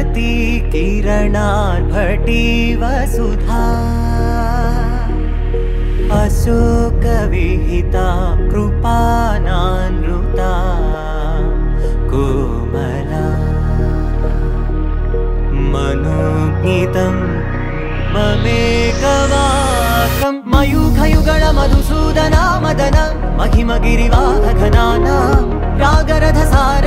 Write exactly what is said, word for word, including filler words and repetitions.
भारती किरणार्भटी वसुधा अशोकविहिता कृपानानृता कोमला मनोज्ञितं ममेकवाकं मयूखयुगल Madhusudana मदन महिमगिरिवाहघनाना रागरधसार